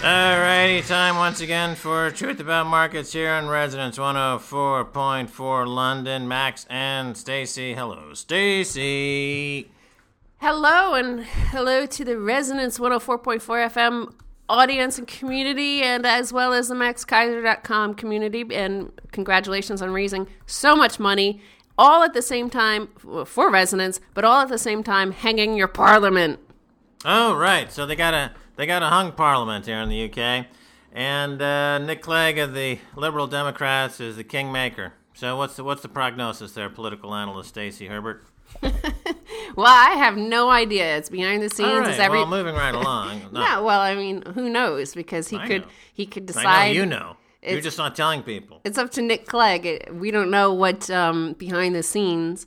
Alrighty, time once again for Truth About Markets here on Resonance 104.4 London. Max and Stacy. Hello, Stacy. Hello, and hello to the Resonance 104.4 FM audience and community, and as well as the MaxKaiser.com community. And congratulations on raising so much money, all at the same time for Resonance, but all at the same time hanging your parliament. Oh, right. So they got a hung parliament here in the UK, and Nick Clegg of the Liberal Democrats is the kingmaker. So what's the prognosis there, political analyst Stacey Herbert? Well, I have no idea. It's behind the scenes. All right, well, moving right along. No, well, I mean, who knows? Because he could decide. I know you know. You're just not telling people. It's up to Nick Clegg. We don't know what behind the scenes,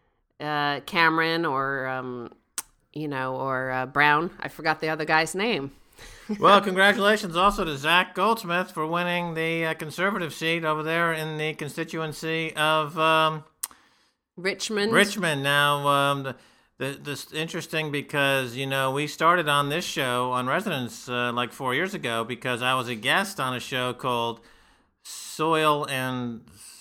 Cameron or Brown. I forgot the other guy's name. Well, congratulations also to Zach Goldsmith for winning the Conservative seat over there in the constituency of Richmond. Now, this interesting because, we started on this show on Resonance like 4 years ago because I was a guest on a show called Soil and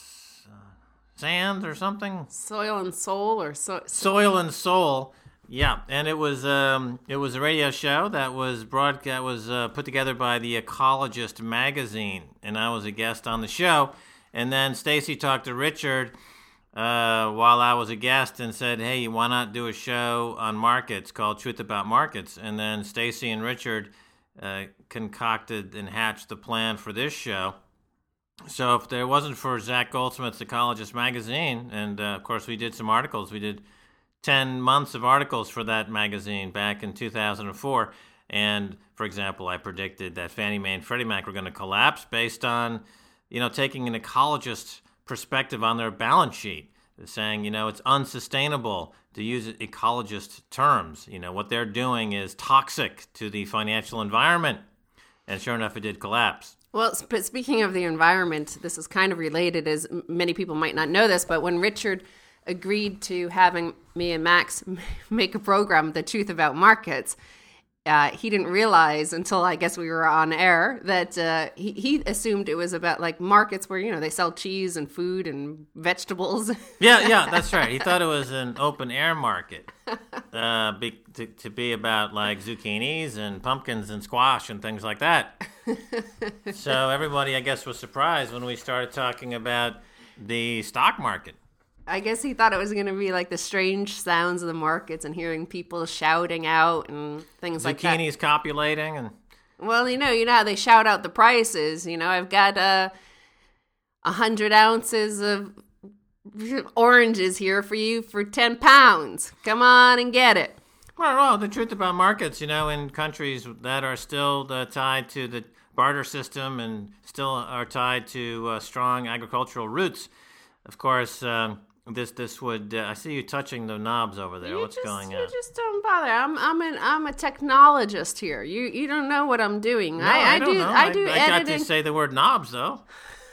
Sand or something. Soil and Soul or Soil and Soul. Yeah, and it was a radio show that was put together by the Ecologist magazine, and I was a guest on the show. And then Stacy talked to Richard while I was a guest and said, "Hey, why not do a show on markets called Truth About Markets?" And then Stacy and Richard concocted and hatched the plan for this show. So if there wasn't for Zach Goldsmith's Ecologist magazine, and of course we did some articles, we did 10 months of articles for that magazine back in 2004. And, for example, I predicted that Fannie Mae and Freddie Mac were going to collapse based on, taking an ecologist perspective on their balance sheet, saying, it's unsustainable to use ecologist terms. What they're doing is toxic to the financial environment. And sure enough, it did collapse. Well, but speaking of the environment, this is kind of related, as many people might not know this, but when Richard agreed to having me and Max make a program, The Truth About Markets, he didn't realize until I guess we were on air that he assumed it was about like markets where, they sell cheese and food and vegetables. Yeah, that's right. He thought it was an open air market to be about like zucchinis and pumpkins and squash and things like that. So everybody, I guess, was surprised when we started talking about the stock market. I guess he thought it was going to be like the strange sounds of the markets and hearing people shouting out and things like that. Zucchinis copulating and. Well, you know how they shout out the prices. I've got 100 ounces of oranges here for you for 10 pounds. Come on and get it. Well, the truth about markets, in countries that are still tied to the barter system and still are tied to strong agricultural roots. Of course, this would. I see you touching the knobs over there. What's going on? You just don't bother. I'm a technologist here. You don't know what I'm doing. No, I don't know. I do I got editing. to say the word knobs though.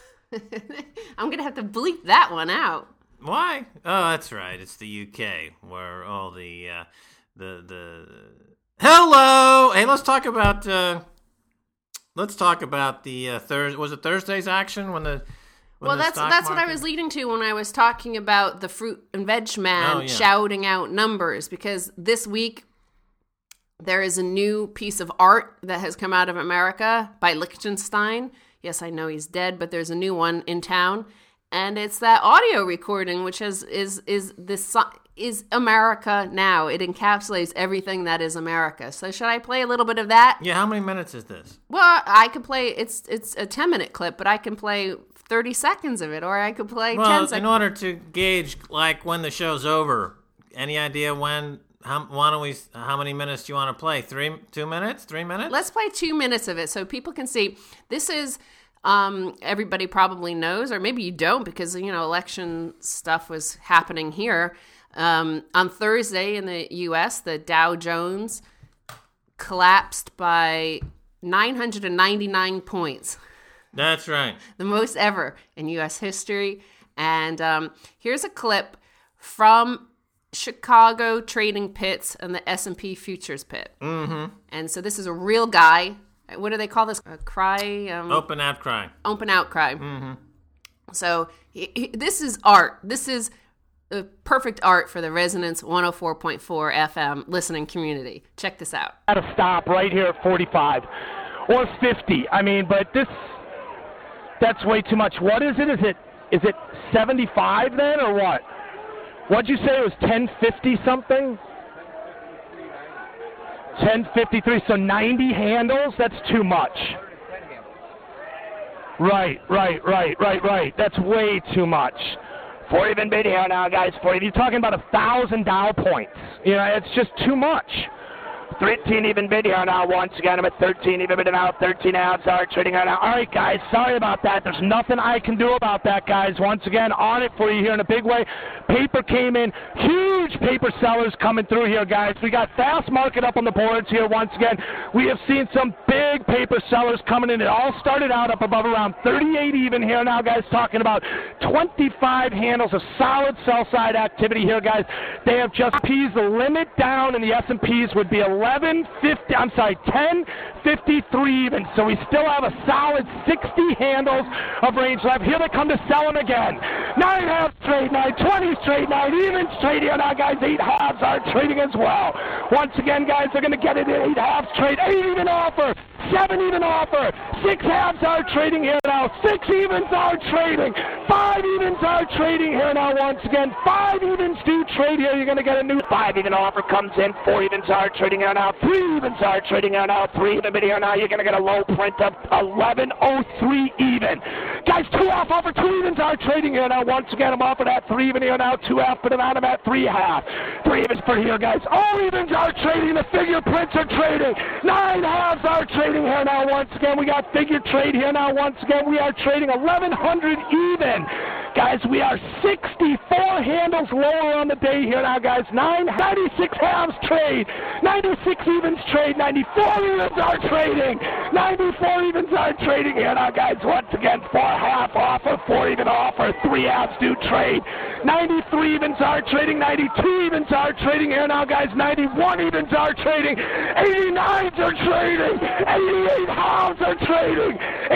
I'm gonna have to bleep that one out. Why? Oh, that's right. It's the UK where all the hello. Hey, let's talk about the Thursday. Was it Thursday's action when the Well, that's what I was leading to when I was talking about the fruit and veg man shouting out numbers, because this week there is a new piece of art that has come out of America by Liechtenstein. Yes, I know he's dead, but there's a new one in town, and it's that audio recording which is America now. It encapsulates everything that is America. So should I play a little bit of that? Yeah, how many minutes is this? Well, I could play it's a 10-minute clip, but I can play 30 seconds of it, or I could play 10 seconds. In order to gauge like when the show's over, any idea when? How many minutes do you want to play? 2 minutes? 3 minutes? Let's play 2 minutes of it so people can see. This is everybody probably knows, or maybe you don't, because election stuff was happening here. On Thursday in the U.S., the Dow Jones collapsed by 999 points. That's right. The most ever in U.S. history. And here's a clip from Chicago trading pits and the S&P futures pit. Mm-hmm. And so this is a real guy. what do they call this? A cry? Open outcry. Open outcry. Mm-hmm. So this is art. This is the perfect art for the Resonance 104.4 FM listening community. Check this out. At a stop right here at 45 or 50. I mean, but that's way too much. What is it? Is it 75 then or what? What'd you say? It was 1050 something? 1053. So 90 handles? That's too much. Right. That's way too much. 4 even bid here now, guys. 40. You're talking about 1,000 Dow points. You know, it's just too much. 13 even bid here now. Once again, I'm at 13 even bid now. 13 outs are trading right now. All right, guys. Sorry about that. There's nothing I can do about that, guys. Once again, on it for you here in a big way. Paper came in. Huge paper sellers coming through here, guys. We got fast market up on the boards here once again. We have seen some big paper sellers coming in. It all started out up above around 38 even here now, guys. Talking about 25 handles of solid sell-side activity here, guys. They have just P's. The limit down in the S&Ps would be 1053 even. So we still have a solid 60 handles of range left. Here they come to sell them again. 9 halves trade, 9 20s trade, 9 evens trade here now, guys. 8 halves are trading as well. Once again, guys, they're going to get it in 8 halves trade, 8 even offer, 7 even offer, 6 halves are trading here now, 6 evens are trading, 5 evens are trading here now. Once again, 5 evens do trade here. You're going to get a new 5 even offer comes in, 4 evens are trading here now, 3 evens are trading here now, 3 even bid here now. You're going to get a low print of 1103 even. Guys, 2 half offer, 2 evens are trading here now. Once again, I'm offered at 3 even here now, 2 half, but I'm at 3 half. 3 evens for here, guys. All evens are trading. The figure prints are trading. 9 halves are trading here now. Once again, we got figure trade here now. Once again, we are trading 1100 even. Guys, we are 64 handles lower on the day here now, guys. 96 halves trade, 96 evens trade, 94 evens are trading, 94 evens are trading here now, guys. Once again, 4 half offer, 4 even offer, 3 halves do trade, 93 evens are trading, 92 evens are trading here now, guys. 91 evens are trading, 89s are trading, 88 halves are trading,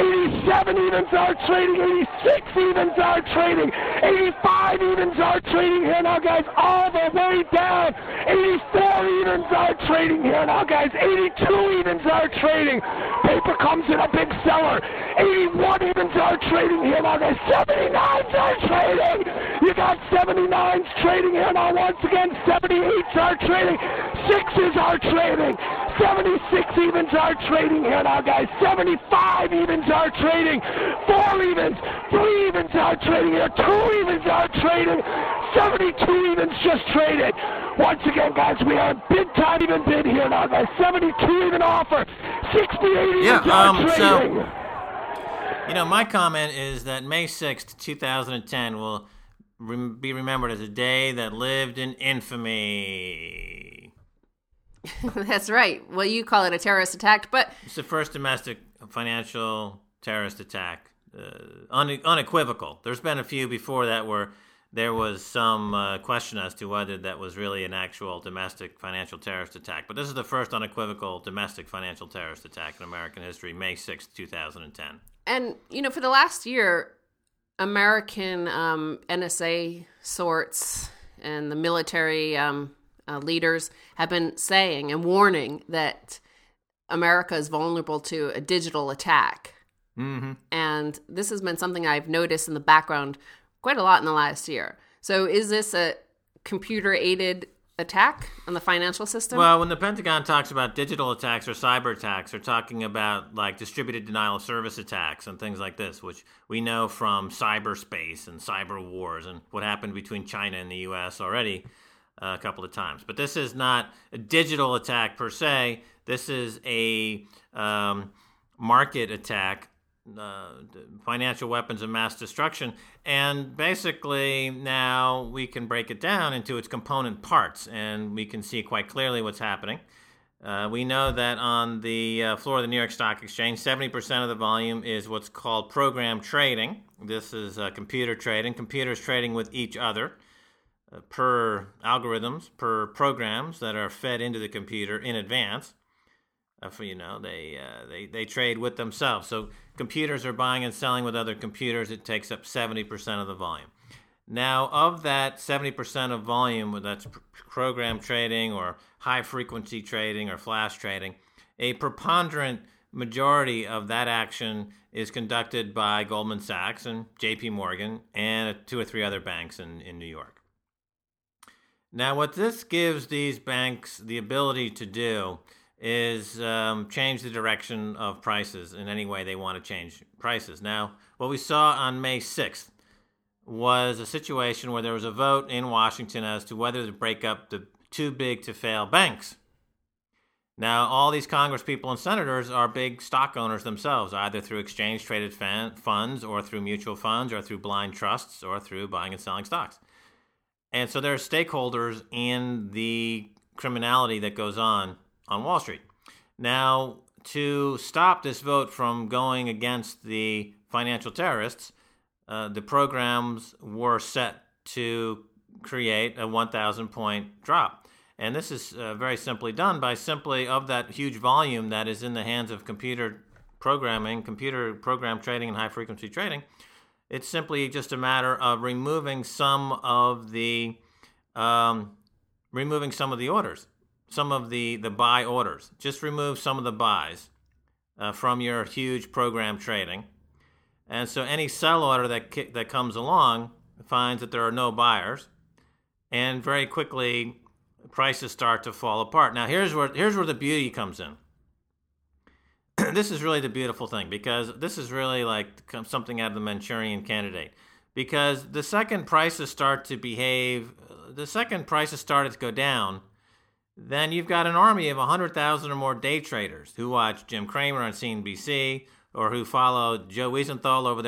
87 evens are trading, 86 evens are trading, 85 evens are trading here now, guys, all the way down. 84 evens are trading here now, guys. 82 evens are trading. Paper comes in a big seller. 81 evens are trading here now, guys. 79s are trading. You got 79s trading here now. Once again, 78s are trading. 6s are trading. 76 evens are trading here now, guys. 75 evens are trading. 4 evens. 3 evens are trading here. 2 evens are trading. 72 evens just traded. Once again, guys, we are big time even bid here now, guys. 72 even offer. 68 evens are trading. So, you know, my comment is that May 6th, 2010 will be remembered as a day that lived in infamy. That's right. Well, you call it a terrorist attack, but It's the first domestic financial terrorist attack. Unequivocal. There's been a few before that where there was some question as to whether that was really an actual domestic financial terrorist attack. But this is the first unequivocal domestic financial terrorist attack in American history, May 6th, 2010. And, you know, for the last year, American NSA sorts and the military leaders have been saying and warning that America is vulnerable to a digital attack. Mm-hmm. And this has been something I've noticed in the background quite a lot in the last year. So is this a computer-aided attack on the financial system? Well, when the Pentagon talks about digital attacks or cyber attacks, they're talking about like distributed denial of service attacks and things like this, which we know from cyberspace and cyber wars and what happened between China and the U.S. already a couple of times. But this is not a digital attack per se. This is a market attack, financial weapons of mass destruction. And basically now we can break it down into its component parts, and we can see quite clearly what's happening. We know that on the floor of the New York Stock Exchange, 70% of the volume is what's called program trading. This is computer trading. Computers trading with each other per algorithms, per programs that are fed into the computer in advance. They trade with themselves. So computers are buying and selling with other computers. It takes up 70% of the volume. Now, of that 70% of volume, whether that's program trading or high-frequency trading or flash trading, a preponderant majority of that action is conducted by Goldman Sachs and J.P. Morgan and 2 or 3 other banks in New York. Now, what this gives these banks the ability to do is change the direction of prices in any way they want to change prices. Now, what we saw on May 6th was a situation where there was a vote in Washington as to whether to break up the too-big-to-fail banks. Now, all these Congress people and senators are big stock owners themselves, either through exchange-traded funds or through mutual funds or through blind trusts or through buying and selling stocks. And so they're stakeholders in the criminality that goes on Wall Street. Now, to stop this vote from going against the financial terrorists, the programs were set to create a 1,000-point drop. And this is very simply done by simply of that huge volume that is in the hands of computer program trading and high-frequency trading. It's simply just a matter of removing some of the orders, some of the buy orders. Just remove some of the buys from your huge program trading. And so any sell order that comes along finds that there are no buyers, and very quickly prices start to fall apart. Now here's where the beauty comes in. This is really the beautiful thing, because this is really like something out of the Manchurian Candidate. Because the second prices start to go down, then you've got an army of 100,000 or more day traders who watch Jim Cramer on CNBC, or who follow Joe Wiesenthal over there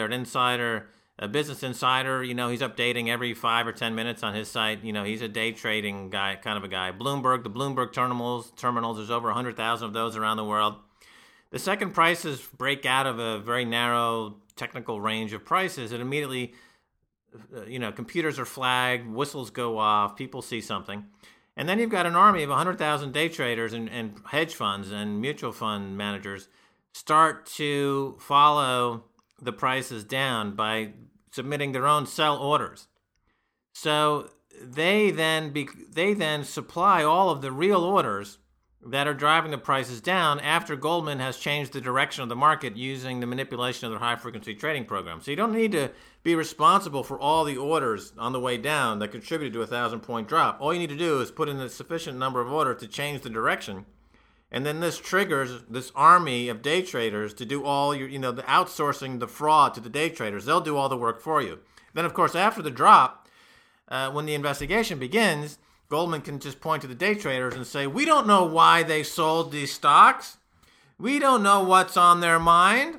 at Business Insider. You know, he's updating every 5 or 10 minutes on his site. You know, he's a day trading guy, kind of a guy. The Bloomberg terminals, there's over 100,000 of those around the world. The second prices break out of a very narrow technical range of prices, and immediately, computers are flagged, whistles go off, people see something. And then you've got an army of 100,000 day traders and hedge funds and mutual fund managers start to follow the prices down by submitting their own sell orders. So they then supply all of the real orders that are driving the prices down after Goldman has changed the direction of the market using the manipulation of their high-frequency trading program. So you don't need to be responsible for all the orders on the way down that contributed to a 1,000-point drop. All you need to do is put in a sufficient number of orders to change the direction. And then this triggers this army of day traders to do all the outsourcing the fraud to the day traders. They'll do all the work for you. Then, of course, after the drop, when the investigation begins, Goldman can just point to the day traders and say, we don't know why they sold these stocks. We don't know what's on their mind.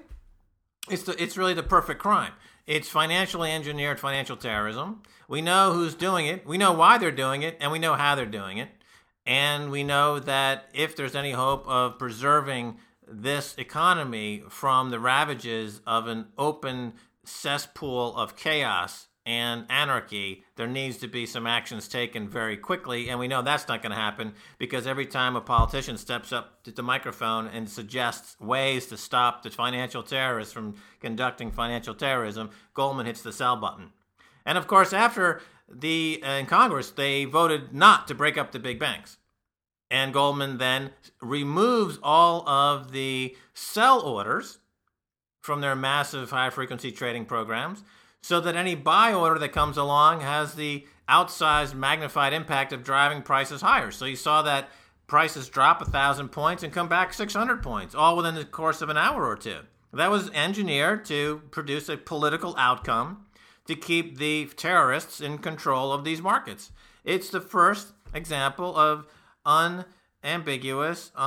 It's really the perfect crime. It's financially engineered financial terrorism. We know who's doing it. We know why they're doing it, and we know how they're doing it. And we know that if there's any hope of preserving this economy from the ravages of an open cesspool of chaos and anarchy, there needs to be some actions taken very quickly. And we know that's not going to happen, because every time a politician steps up to the microphone and suggests ways to stop the financial terrorists from conducting financial terrorism, Goldman hits the sell button. And of course, after in Congress, they voted not to break up the big banks. And Goldman then removes all of the sell orders from their massive high-frequency trading programs, so that any buy order that comes along has the outsized magnified impact of driving prices higher. So you saw that prices drop 1,000 points and come back 600 points, all within the course of an hour or two. That was engineered to produce a political outcome to keep the terrorists in control of these markets. It's the first example of unambiguous,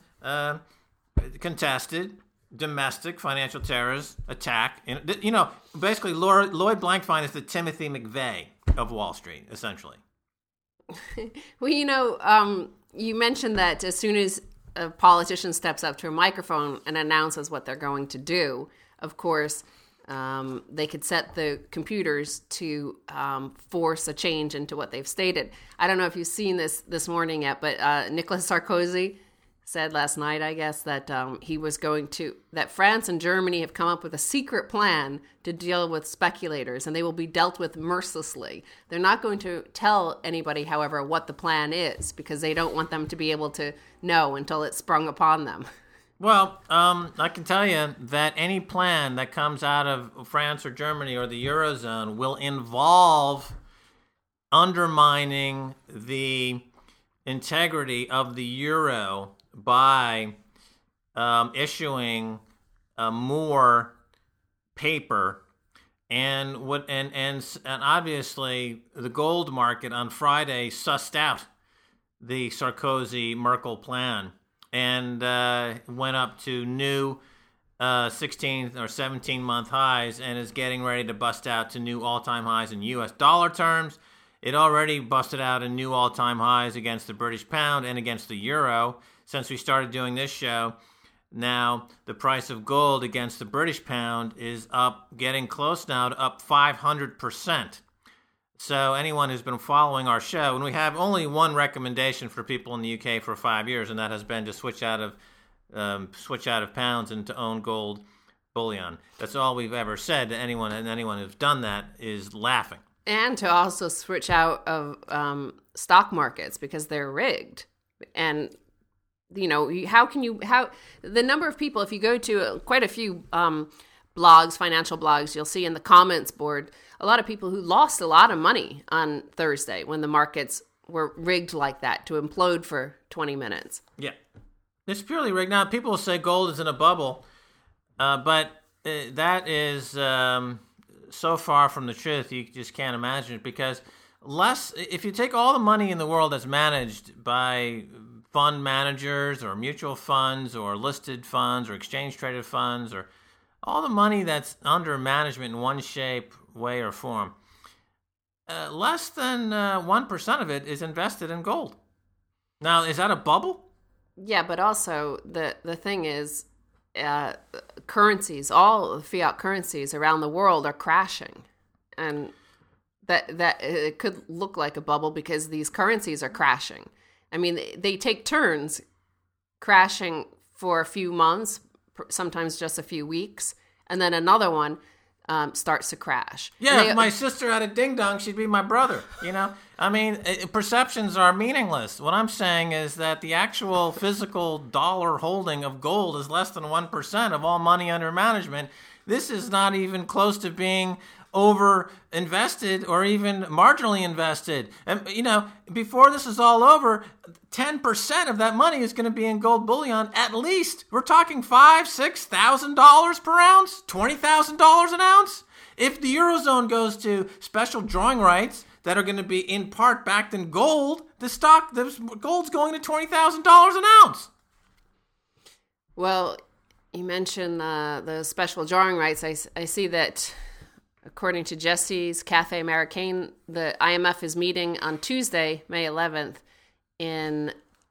uncontested, domestic financial terrorist attack. Basically, Lloyd Blankfein is the Timothy McVeigh of Wall Street, essentially. Well, you mentioned that as soon as a politician steps up to a microphone and announces what they're going to do, of course, they could set the computers to force a change into what they've stated. I don't know if you've seen this morning yet, but Nicolas Sarkozy said last night, I guess, that that France and Germany have come up with a secret plan to deal with speculators, and they will be dealt with mercilessly. They're not going to tell anybody, however, what the plan is, because they don't want them to be able to know until it's sprung upon them. Well, I can tell you that any plan that comes out of France or Germany or the Eurozone will involve undermining the integrity of the euro by issuing more paper, and obviously the gold market on Friday sussed out the Sarkozy-Merkel plan and went up to new 16 or 17-month highs and is getting ready to bust out to new all-time highs in U.S. dollar terms. It already busted out in new all-time highs against the British pound and against the euro since we started doing this show. Now, the price of gold against the British pound is up, getting close now to up 500%. So anyone who's been following our show, and we have only one recommendation for people in the UK for 5 years, and that has been to switch out of pounds and to own gold bullion. That's all we've ever said to anyone, and anyone who's done that is laughing. And to also switch out of stock markets because they're rigged. And, you know, how the number of people, if you go to quite a few blogs, financial blogs, you'll see in the comments board a lot of people who lost a lot of money on Thursday when the markets were rigged like that to implode for 20 minutes. Yeah. It's purely rigged. Now, people will say gold is in a bubble, but that is so far from the truth, you just can't imagine it, because if you take all the money in the world that's managed by fund managers or mutual funds or listed funds or exchange-traded funds, or all the money that's under management in one shape, way, or form, less than 1% of it is invested in gold. Now, is that a bubble? Yeah, but also the thing is, currencies, all fiat currencies around the world are crashing, and that it could look like a bubble because these currencies are crashing. I mean, they take turns crashing for a few months, sometimes just a few weeks, and then another one starts to crash. Yeah, if my sister had a ding-dong, she'd be my brother, you know? I mean, perceptions are meaningless. What I'm saying is that the actual physical dollar holding of gold is less than 1% of all money under management. This is not even close to being over-invested or even marginally invested. And, you know, before this is all over, 10% of that money is going to be in gold bullion at least. We're talking $5,000, $6,000 per ounce, $20,000 an ounce. If the Eurozone goes to special drawing rights that are going to be in part backed in gold, the gold's going to $20,000 an ounce. Well, you mentioned the special drawing rights. I see that, according to Jesse's Cafe Americain, the IMF is meeting on Tuesday, May 11th, in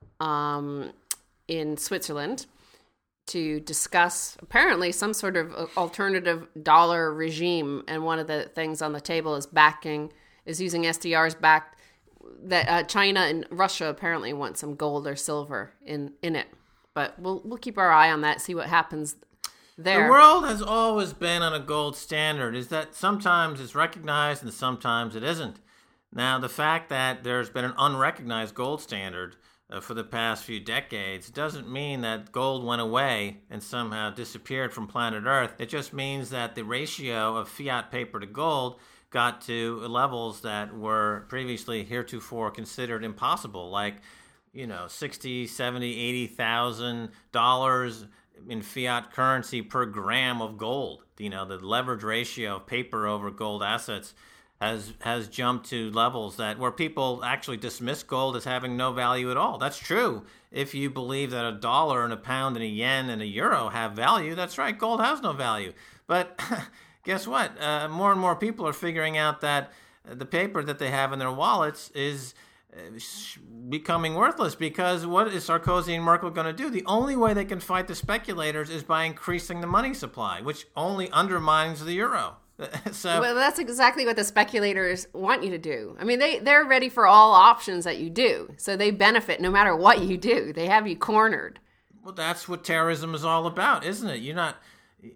Switzerland to discuss apparently some sort of alternative dollar regime. And one of the things on the table is using SDRs back that China and Russia apparently want some gold or silver in it. But we'll keep our eye on that, see what happens there. The world has always been on a gold standard, is that sometimes it's recognized and sometimes it isn't. Now, the fact that there's been an unrecognized gold standard for the past few decades doesn't mean that gold went away and somehow disappeared from planet Earth. It just means that the ratio of fiat paper to gold got to levels that were previously heretofore considered impossible, like, you know, $60,000, $70,000, $80,000 in fiat currency per gram of gold. You know, the leverage ratio of paper over gold assets has jumped to levels where people actually dismiss gold as having no value at all. That's true. If you believe that a dollar and a pound and a yen and a euro have value, that's right, gold has no value. But guess what? More and more people are figuring out that the paper that they have in their wallets is becoming worthless, because what is Sarkozy and Merkel going to do? The only way they can fight the speculators is by increasing the money supply, which only undermines the euro. Well, that's exactly what the speculators want you to do. I mean, they're ready for all options that you do. So they benefit no matter what you do. They have you cornered. Well, that's what terrorism is all about, isn't it? You're not,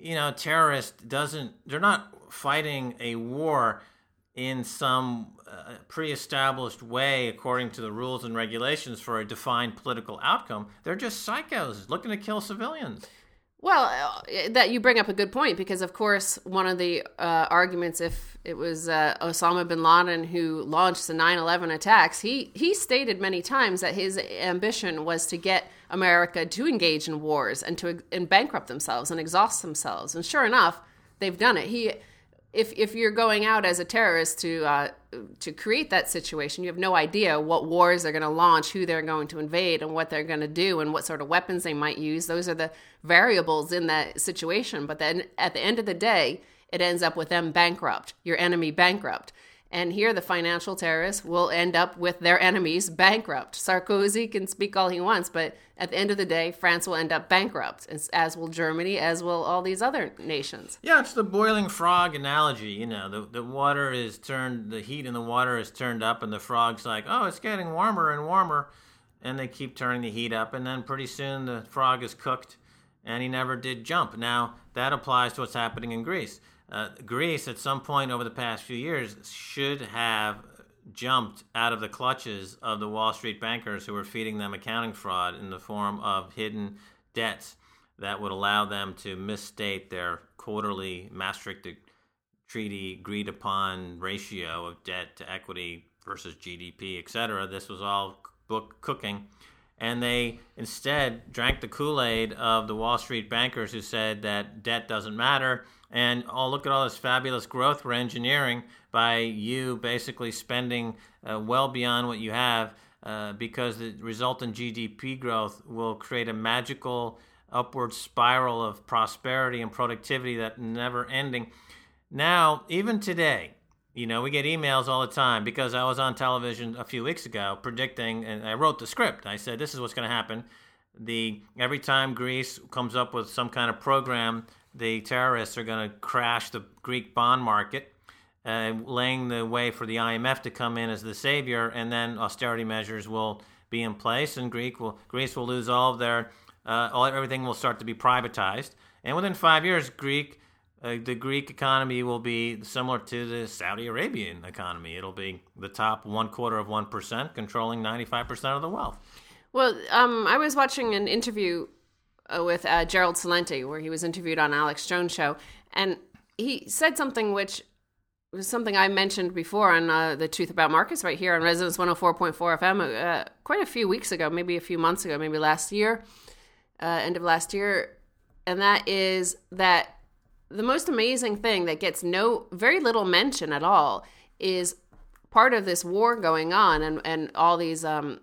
they're not fighting a war in some pre-established way according to the rules and regulations for a defined political outcome. They're just psychos looking to kill civilians. Well, that you bring up a good point, because, of course, one of the arguments, if it was Osama bin Laden who launched the 9/11 attacks, he stated many times that his ambition was to get America to engage in wars and bankrupt themselves and exhaust themselves. And sure enough, they've done it. If you're going out as a terrorist to create that situation, you have no idea what wars they're going to launch, who they're going to invade, and what they're going to do, and what sort of weapons they might use. Those are the variables in that situation. But then at the end of the day, it ends up with them bankrupt, your enemy bankrupt. And here the financial terrorists will end up with their enemies bankrupt. Sarkozy can speak all he wants, but at the end of the day, France will end up bankrupt, as will Germany, as will all these other nations. Yeah, it's the boiling frog analogy. The water is turned, the heat in the water is turned up, and the frog's like, oh, it's getting warmer and warmer. And they keep turning the heat up, and then pretty soon the frog is cooked, and he never did jump. Now, that applies to what's happening in Greece. Greece, at some point over the past few years, should have jumped out of the clutches of the Wall Street bankers who were feeding them accounting fraud in the form of hidden debts that would allow them to misstate their quarterly Maastricht Treaty agreed upon ratio of debt to equity versus GDP, etc. This was all cooking. And they instead drank the Kool-Aid of the Wall Street bankers who said that debt doesn't matter. And look at all this fabulous growth we're engineering by you basically spending well beyond what you have because the resultant GDP growth will create a magical upward spiral of prosperity and productivity that never ending. Now, even today, we get emails all the time because I was on television a few weeks ago predicting, and I wrote the script. I said, this is what's going to happen. Every time Greece comes up with some kind of program, the terrorists are going to crash the Greek bond market, laying the way for the IMF to come in as the savior, and then austerity measures will be in place, and Greece will lose all of their, everything will start to be privatized. And within 5 years, the Greek economy will be similar to the Saudi Arabian economy. It'll be the top 0.25% controlling 95% of the wealth. Well, I was watching an interview with Gerald Celente, where he was interviewed on Alex Jones' show, and he said something which was something I mentioned before on The Truth About Markets right here on Resonance 104.4 FM quite a few weeks ago, maybe a few months ago, maybe last year, end of last year, and that is that the most amazing thing that gets very little mention at all is part of this war going on and all these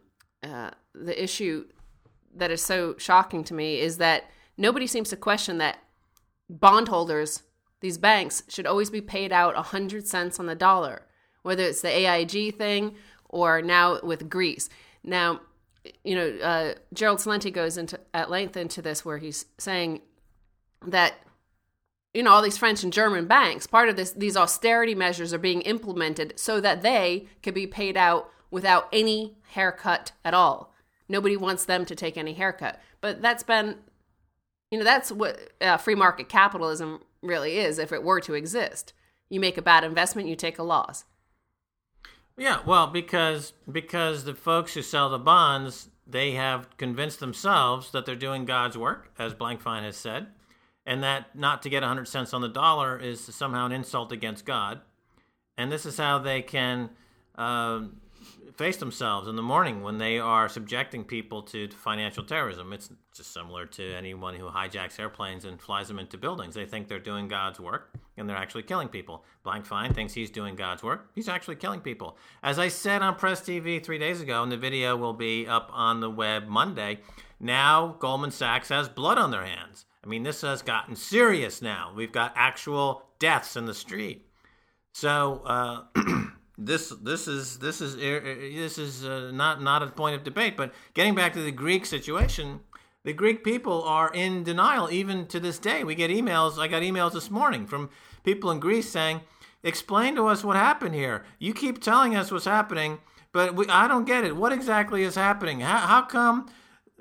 the issue that is so shocking to me is that nobody seems to question that bondholders, these banks, should always be paid out 100 cents on the dollar, whether it's the AIG thing or now with Greece. Now, Gerald Celente goes at length into this, where he's saying that all these French and German banks, part of these austerity measures are being implemented so that they could be paid out without any haircut at all. Nobody wants them to take any haircut. But that's been, that's what free market capitalism really is, if it were to exist. You make a bad investment, you take a loss. Yeah, well, because the folks who sell the bonds, they have convinced themselves that they're doing God's work, as Blankfein has said, and that not to get 100 cents on the dollar is somehow an insult against God. And this is how they can face themselves in the morning when they are subjecting people to financial terrorism. It's just similar to anyone who hijacks airplanes and flies them into buildings. They think they're doing God's work, and they're actually killing people. Blankfein thinks he's doing God's work. He's actually killing people. As I said on Press TV 3 days ago, and the video will be up on the web Monday, now Goldman Sachs has blood on their hands. I mean, this has gotten serious now. We've got actual deaths in the street. So this is not a point of debate. But getting back to the Greek situation, the Greek people are in denial even to this day. We get emails. I got emails this morning from people in Greece saying, "Explain to us what happened here. You keep telling us what's happening, but I don't get it. What exactly is happening? How come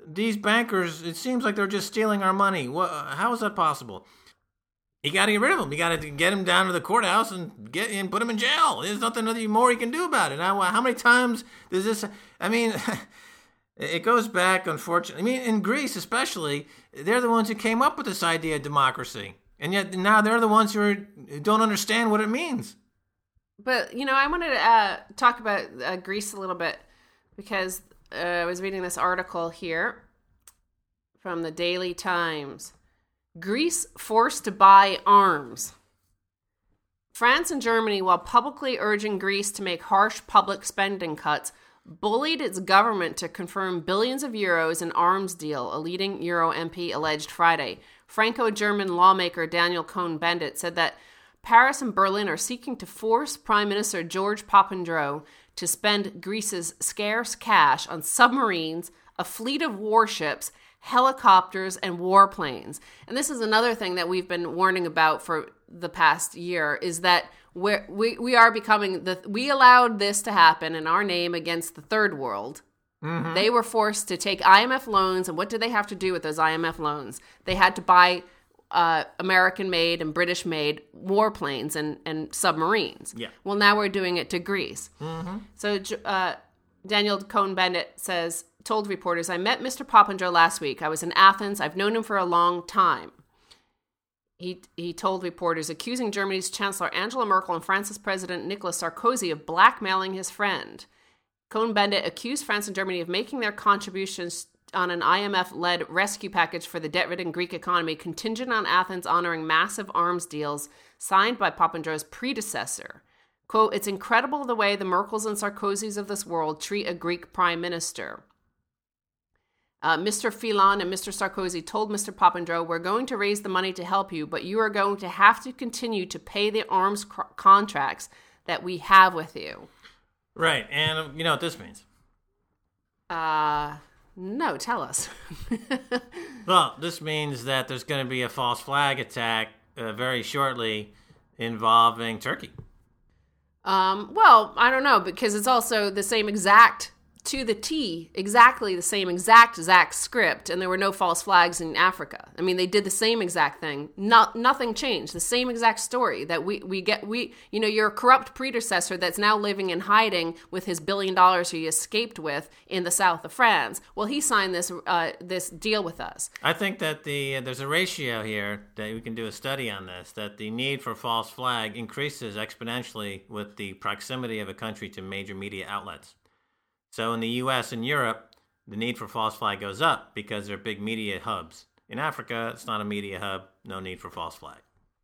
these bankers, it seems like they're just stealing our money. How is that possible? You got to get rid of them. You got to get them down to the courthouse and put them in jail. There's nothing more you can do about it. Now, how many times does this? I mean, it goes back, unfortunately. I mean, in Greece especially, they're the ones who came up with this idea of democracy, and yet now they're the ones who don't understand what it means. But I wanted to talk about Greece a little bit because I was reading this article here from the Daily Times. Greece forced to buy arms. France and Germany, while publicly urging Greece to make harsh public spending cuts, bullied its government to confirm billions of euros in arms deal, a leading Euro MP alleged Friday. Franco-German lawmaker Daniel Cohn-Bendit said that Paris and Berlin are seeking to force Prime Minister George Papandreou to spend Greece's scarce cash on submarines, a fleet of warships, helicopters, and warplanes. And this is another thing that we've been warning about for the past year, is that we are becoming we allowed this to happen in our name against the third world. Mm-hmm. They were forced to take IMF loans, and what did they have to do with those IMF loans? They had to buy American-made and British-made warplanes and submarines. Yeah. Well, now we're doing it to Greece. Mm-hmm. So Daniel Cohn-Bendit told reporters, I met Mr. Papandreou last week. I was in Athens. I've known him for a long time. He told reporters, accusing Germany's Chancellor Angela Merkel and France's President Nicolas Sarkozy of blackmailing his friend. Cohn-Bendit accused France and Germany of making their contributions on an IMF-led rescue package for the debt-ridden Greek economy contingent on Athens honoring massive arms deals signed by Papandreou's predecessor. Quote, it's incredible the way the Merkels and Sarkozys of this world treat a Greek prime minister. Mr. Fillon and Mr. Sarkozy told Mr. Papandreou, we're going to raise the money to help you, but you are going to have to continue to pay the arms contracts that we have with you. Right, and you know what this means? No, tell us. Well, this means that there's going to be a false flag attack very shortly involving Turkey. Well, I don't know, because it's also the same exact, to the T, exactly the same exact script, and there were no false flags in Africa. I mean, they did the same exact thing. Nothing changed. The same exact story that your corrupt predecessor that's now living in hiding with his $1 billion he escaped with in the south of France. Well, he signed this deal with us. I think that there's a ratio here that we can do a study on this, that the need for false flag increases exponentially with the proximity of a country to major media outlets. So in the U.S. and Europe, the need for false flag goes up because they're big media hubs. In Africa, it's not a media hub, no need for false flag.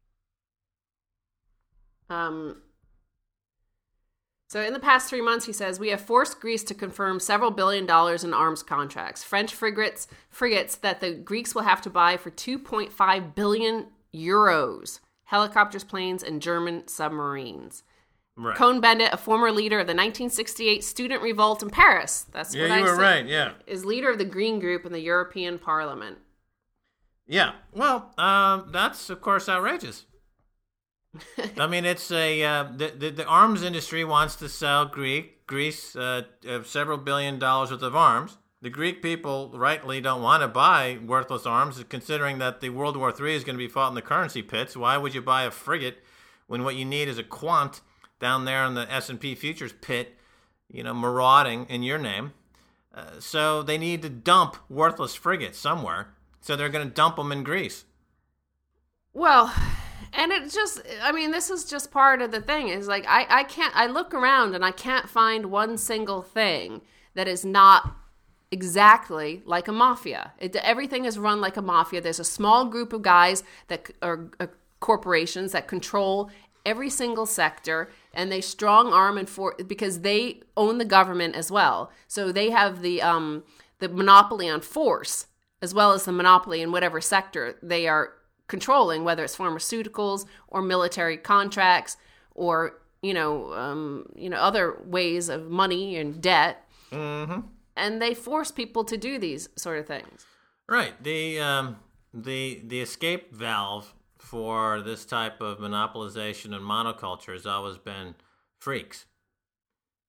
So in the past 3 months, he says, we have forced Greece to confirm several $1 billion in arms contracts. French frigates that the Greeks will have to buy for 2.5 billion euros, helicopters, planes, and German submarines. Right. Cohn-Bendit, a former leader of the 1968 student revolt in Paris. That's what I said. Yeah, you were right, yeah. Is leader of the Green Group in the European Parliament. Yeah, well, that's, of course, outrageous. I mean, it's the arms industry wants to sell Greece several $1 billion worth of arms. The Greek people rightly don't want to buy worthless arms, considering that the World War III is going to be fought in the currency pits. Why would you buy a frigate when what you need is a quant down there in the S&P futures pit, marauding in your name? So they need to dump worthless frigates somewhere. So they're going to dump them in Greece. Well, and it just, this is just part of the thing. Is like, I look around and I can't find one single thing that is not exactly like a mafia. Everything is run like a mafia. There's a small group of guys that are corporations that control every single sector, and they strong arm because they own the government as well. So they have the monopoly on force as well as the monopoly in whatever sector they are controlling, whether it's pharmaceuticals or military contracts or other ways of money and debt. Mm-hmm. And they force people to do these sort of things. Right. The escape valve for this type of monopolization and monoculture has always been freaks.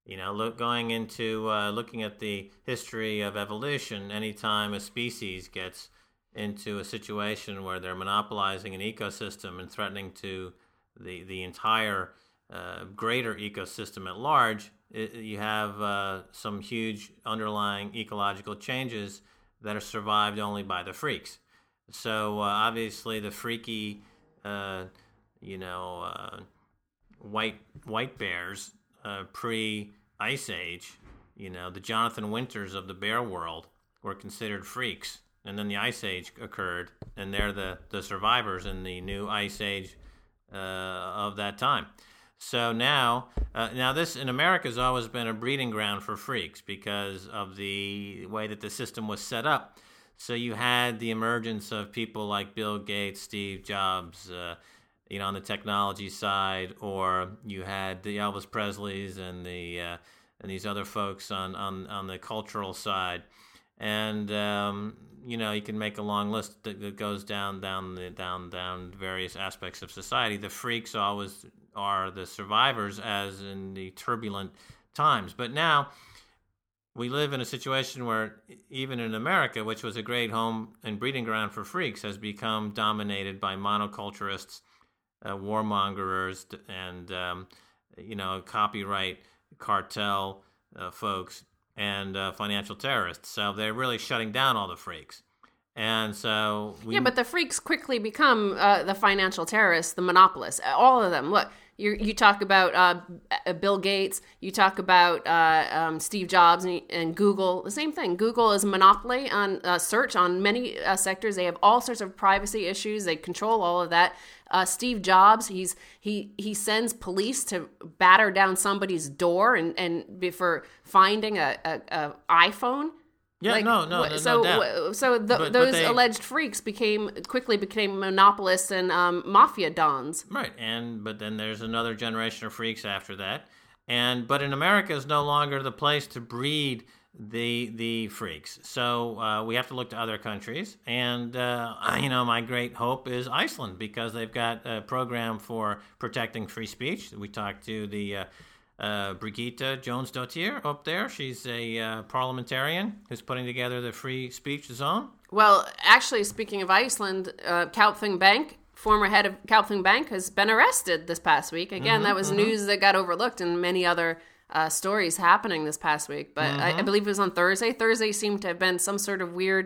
Going into looking at the history of evolution, anytime a species gets into a situation where they're monopolizing an ecosystem and threatening to the entire greater ecosystem at large, you have some huge underlying ecological changes that are survived only by the freaks. So obviously the freaky, white bears pre-Ice Age, the Jonathan Winters of the bear world were considered freaks. And then the Ice Age occurred, and they're the survivors in the new Ice Age of that time. So now this in America has always been a breeding ground for freaks because of the way that the system was set up. So you had the emergence of people like Bill Gates, Steve Jobs, on the technology side, or you had the Elvis Presleys and these other folks on the cultural side, and you can make a long list that goes down various aspects of society. The freaks always are the survivors, as in the turbulent times. But now we live in a situation where even in America, which was a great home and breeding ground for freaks, has become dominated by monoculturists, warmongers, and copyright cartel folks, and financial terrorists. So they're really shutting down all the freaks. And so but the freaks quickly become the financial terrorists, the monopolists, all of them. Look, you talk about Bill Gates, you talk about Steve Jobs and Google. The same thing. Google is a monopoly on search on many sectors. They have all sorts of privacy issues. They control all of that. Steve Jobs, he sends police to batter down somebody's door and for finding a iPhone. Yeah, no doubt. So those alleged freaks quickly became monopolists and mafia dons. Right, but then there's another generation of freaks after that, but in America is no longer the place to breed the freaks. So we have to look to other countries, and my great hope is Iceland, because they've got a program for protecting free speech. We talked to the Brigitte Jónsdóttir up there. She's a parliamentarian who's putting together the free speech zone. Well, actually, speaking of Iceland, Kaupthing Bank, former head of Kaupthing Bank, has been arrested this past week. Again, that was news that got overlooked in many other stories happening this past week. But I believe it was on Thursday. Thursday seemed to have been some sort of weird,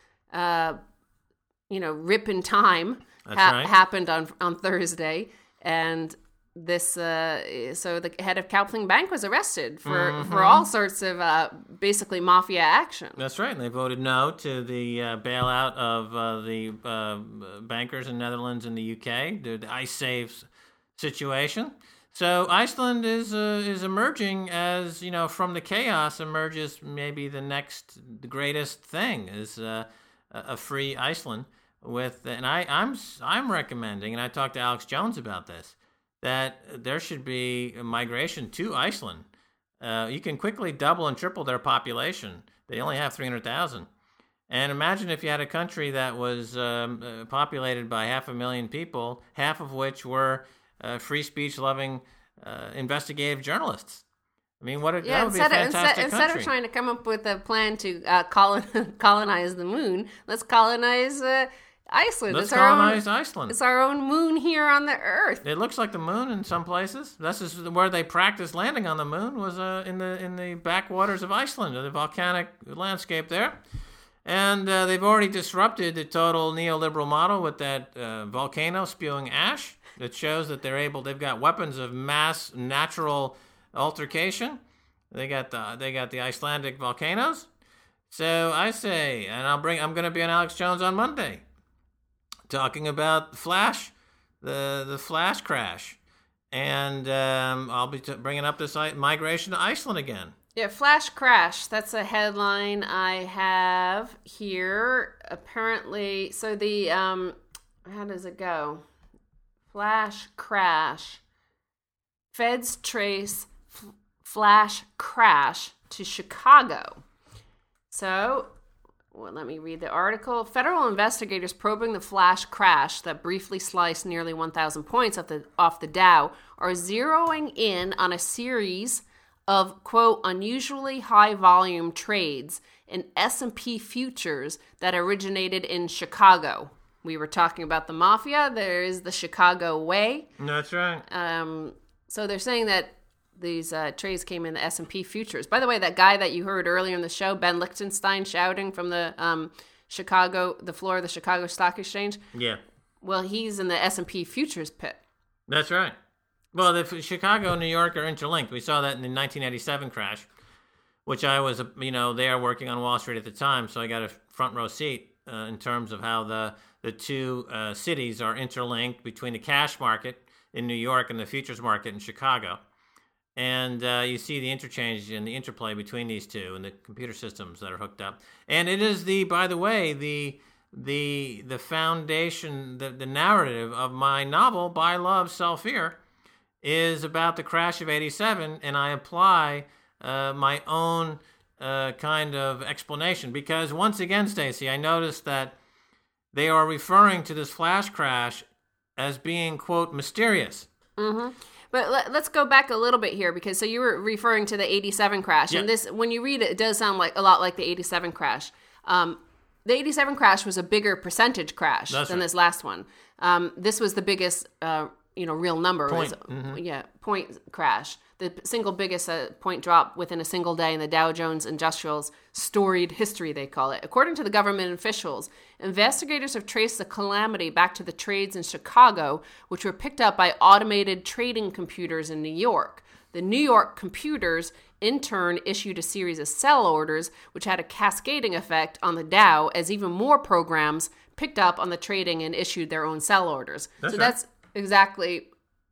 rip in time happened on Thursday. And this, so the head of Kaupthing Bank was arrested for all sorts of basically mafia action. That's right. And they voted no to the bailout of the bankers in Netherlands and the UK, the iSafe situation. So Iceland is emerging as, from the chaos emerges maybe the greatest thing is a free Iceland and I'm recommending, and I talked to Alex Jones about this, that there should be a migration to Iceland. You can quickly double and triple their population. They only have 300,000. And imagine if you had a country that was populated by 500,000 people, half of which were free speech-loving investigative journalists. I mean, that would be a fantastic country. Instead of trying to come up with a plan to colonize the moon, let's colonize Iceland. Let's colonize Iceland. It's our own moon here on the Earth. It looks like the moon in some places. This is where they practiced landing on the moon, was in the backwaters of Iceland, the volcanic landscape there. And they've already disrupted the total neoliberal model with that volcano spewing ash. That shows that they've got weapons of mass natural altercation. They got the Icelandic volcanoes. So I say, and I'm going to be on Alex Jones on Monday, talking about Flash, the Flash crash, and I'll be bringing up this migration to Iceland again. Yeah, Flash crash. That's a headline I have here. Apparently, so the how does it go? Flash crash. Feds trace flash crash to Chicago. So, let me read the article. Federal investigators probing the flash crash that briefly sliced nearly 1,000 points off the Dow are zeroing in on a series of, quote, unusually high volume trades in S&P futures that originated in Chicago. We were talking about the mafia. There is the Chicago way. That's right. So they're saying that these trades came in the S&P futures. By the way, that guy that you heard earlier in the show, Ben Lichtenstein, shouting from the floor of the Chicago Stock Exchange. Yeah. Well, he's in the S&P futures pit. That's right. Well, the Chicago and New York are interlinked. We saw that in the 1987 crash, which I was, there working on Wall Street at the time, so I got a front row seat in terms of how the two cities are interlinked between the cash market in New York and the futures market in Chicago. And you see the interchange and the interplay between these two and the computer systems that are hooked up. And it is by the way, the foundation, the narrative of my novel, Buy Love, Sell Fear, is about the crash of 87, and I apply my own kind of explanation. Because once again, Stacey, I noticed that they are referring to this flash crash as being, quote, mysterious. Mm-hmm. But let's go back a little bit here, because so you were referring to the 87 crash. Yeah. And this, when you read it, it does sound like a lot like the 87 crash. The 87 crash was a bigger percentage crash than this last one. This was the biggest, real number. Point. Point crash. The single biggest point drop within a single day in the Dow Jones Industrial's storied history, they call it. According to the government officials, investigators have traced the calamity back to the trades in Chicago, which were picked up by automated trading computers in New York. The New York computers, in turn, issued a series of sell orders, which had a cascading effect on the Dow, as even more programs picked up on the trading and issued their own sell orders. That's exactly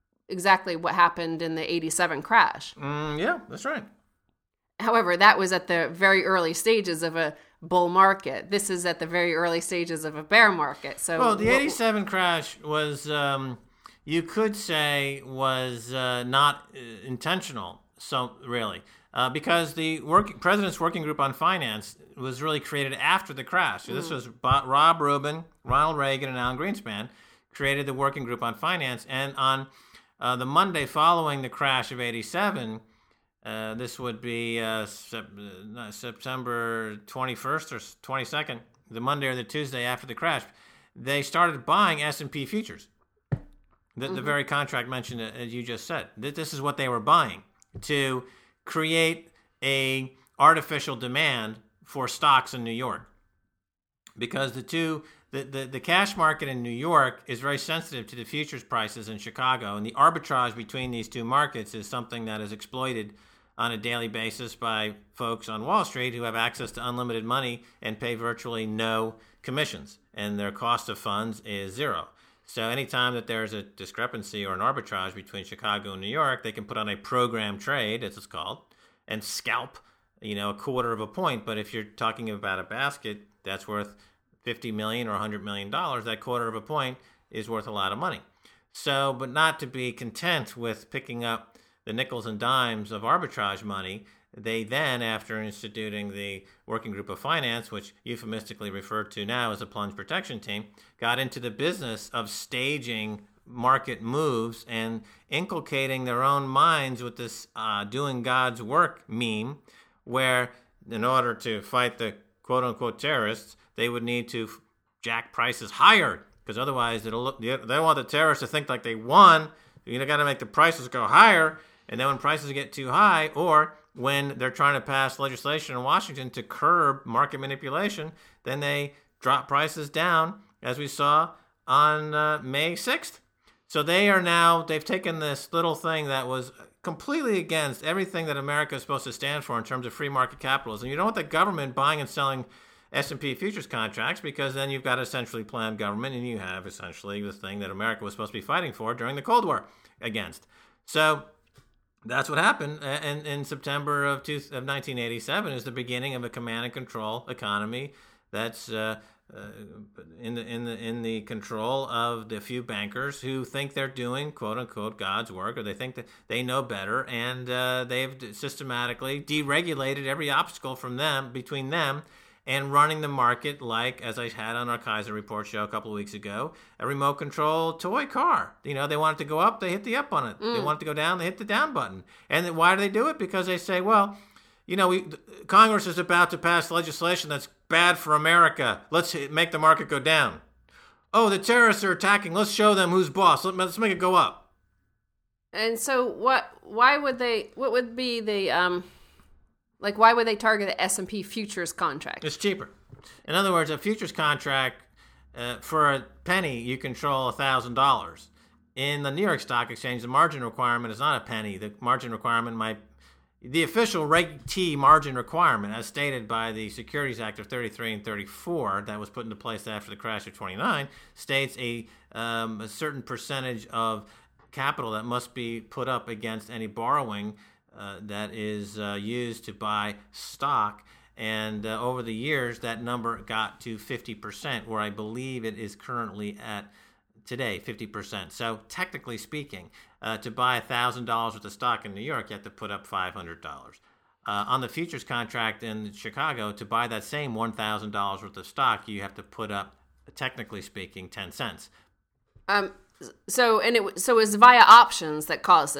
what happened in the 87 crash. Yeah, that's right. However, that was at the very early stages of a bull market. This is at the very early stages of a bear market. So, well, the 87 crash was, you could say, was not intentional. So really, because the President's Working Group on Finance was really created after the crash. So this was Rob Rubin, Ronald Reagan, and Alan Greenspan created the Working Group on Finance, and on the Monday following the crash of 87, this would be September 21st or 22nd, the Monday or the Tuesday after the crash, they started buying S&P futures. The very contract mentioned, as you just said. This is what they were buying to create a artificial demand for stocks in New York. Because the cash market in New York is very sensitive to the futures prices in Chicago, and the arbitrage between these two markets is something that is exploited on a daily basis by folks on Wall Street who have access to unlimited money and pay virtually no commissions, and their cost of funds is zero. So anytime that there's a discrepancy or an arbitrage between Chicago and New York, they can put on a program trade, as it's called, and scalp, a quarter of a point. But if you're talking about a basket that's worth $50 million or $100 million, that quarter of a point is worth a lot of money. So, but not to be content with picking up the nickels and dimes of arbitrage money, they then, after instituting the Working Group of Finance, which euphemistically referred to now as the Plunge Protection Team, got into the business of staging market moves and inculcating their own minds with this doing God's work meme, where in order to fight the quote-unquote terrorists, they would need to jack prices higher, because otherwise they don't want the terrorists to think like they won. You got to make the prices go higher, and then when prices get too high, or when they're trying to pass legislation in Washington to curb market manipulation, then they drop prices down, as we saw on May 6th. So they've taken this little thing that was completely against everything that America is supposed to stand for in terms of free market capitalism. You don't want the government buying and selling S&P futures contracts, because then you've got a centrally planned government, and you have essentially the thing that America was supposed to be fighting for during the Cold War against. So that's what happened in September of 1987 is the beginning of a command and control economy that's in the control of the few bankers who think they're doing quote unquote God's work, or they think that they know better, and they've systematically deregulated every obstacle between them and running the market like, as I had on our Kaiser Report show a couple of weeks ago, a remote control toy car. They want it to go up, they hit the up on it. They want it to go down, they hit the down button. And why do they do it? Because they say, well, Congress is about to pass legislation that's bad for America. Let's make the market go down. Oh, the terrorists are attacking. Let's show them who's boss. Let's make it go up. And so why would they target the S&P futures contract? It's cheaper. In other words, a futures contract, for a penny, you control $1,000. In the New York Stock Exchange, the margin requirement is not a penny. The margin requirement the official Reg T margin requirement, as stated by the Securities Act of 33 and 34, that was put into place after the crash of 29, states a certain percentage of capital that must be put up against any borrowing that is used to buy stock. And over the years, that number got to 50%, where I believe it is currently at today, 50%. So technically speaking, to buy $1,000 worth of stock in New York, you have to put up $500. On the futures contract in Chicago, to buy that same $1,000 worth of stock, you have to put up, technically speaking, 10 cents. So it's via options that caused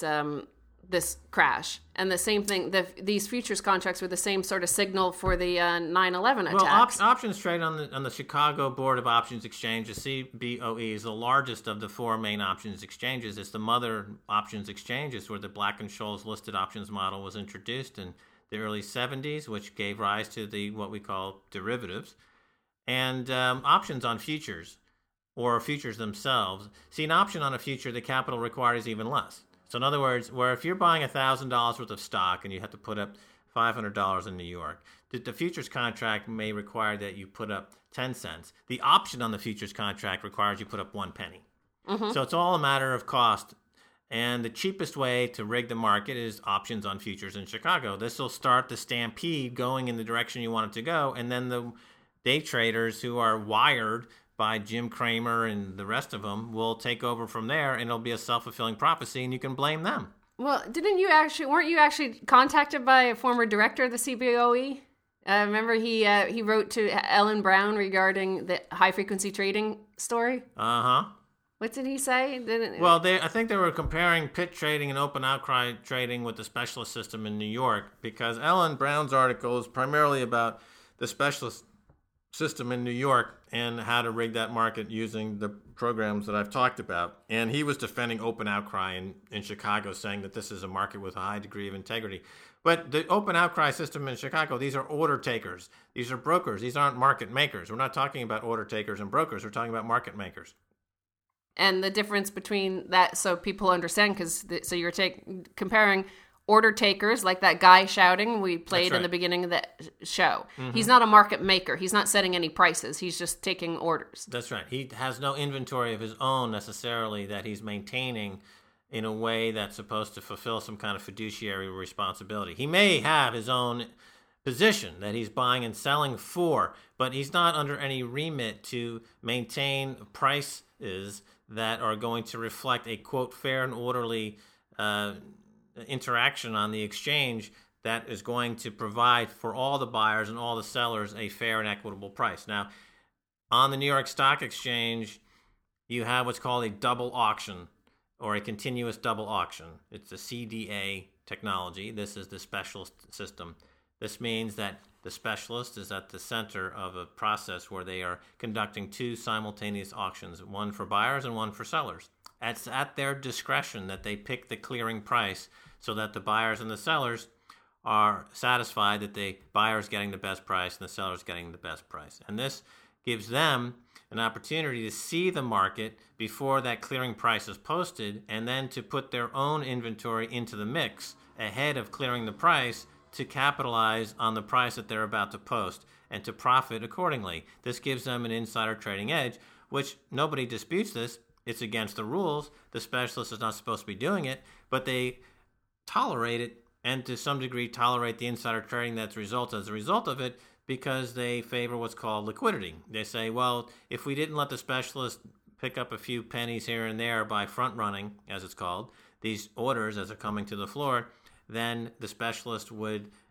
this crash, and the same thing. These futures contracts were the same sort of signal for the 9/11 attacks. Well, options trade on the Chicago Board of Options Exchange. The CBOE is the largest of the four main options exchanges. It's the mother options exchanges where the Black-Scholes listed options model was introduced in the early 70s, which gave rise to what we call derivatives and options on futures or futures themselves. See, an option on a future, the capital required is even less. So in other words, where if you're buying $1,000 worth of stock and you have to put up $500 in New York, the futures contract may require that you put up 10 cents. The option on the futures contract requires you put up 1 penny. Mm-hmm. So it's all a matter of cost. And the cheapest way to rig the market is options on futures in Chicago. This will start the stampede going in the direction you want it to go. And then the day traders who are wired by Jim Cramer and the rest of them will take over from there, and it'll be a self-fulfilling prophecy, and you can blame them. Well, weren't you actually contacted by a former director of the CBOE? Remember he wrote to Ellen Brown regarding the high-frequency trading story? Uh-huh. What did he say? I think they were comparing pit trading and open outcry trading with the specialist system in New York, because Ellen Brown's article is primarily about the specialist system in New York and how to rig that market using the programs that I've talked about. And he was defending open outcry in Chicago, saying that this is a market with a high degree of integrity. But the open outcry system in Chicago, these are order takers. These are brokers. These aren't market makers. We're not talking about order takers and brokers. We're talking about market makers. And the difference between that, so people understand, so you're comparing order takers, like that guy shouting we played in the beginning of the show. Mm-hmm. He's not a market maker. He's not setting any prices. He's just taking orders. That's right. He has no inventory of his own necessarily that he's maintaining in a way that's supposed to fulfill some kind of fiduciary responsibility. He may have his own position that he's buying and selling for, but he's not under any remit to maintain prices that are going to reflect a, quote, fair and orderly interaction on the exchange that is going to provide for all the buyers and all the sellers a fair and equitable price. Now, on the New York Stock Exchange, you have what's called a double auction or a continuous double auction. It's a CDA technology. This is the specialist system. This means that the specialist is at the center of a process where they are conducting 2 simultaneous auctions, one for buyers and one for sellers. It's at their discretion that they pick the clearing price so that the buyers and the sellers are satisfied that the buyer is getting the best price and the seller is getting the best price. And this gives them an opportunity to see the market before that clearing price is posted and then to put their own inventory into the mix ahead of clearing the price to capitalize on the price that they're about to post and to profit accordingly. This gives them an insider trading edge, which nobody disputes this. It's against the rules. The specialist is not supposed to be doing it, but they tolerate it and to some degree tolerate the insider trading that's as a result of it because they favor what's called liquidity. They say, well, if we didn't let the specialist pick up a few pennies here and there by front running, as it's called, these orders as they're coming to the floor, then the specialist would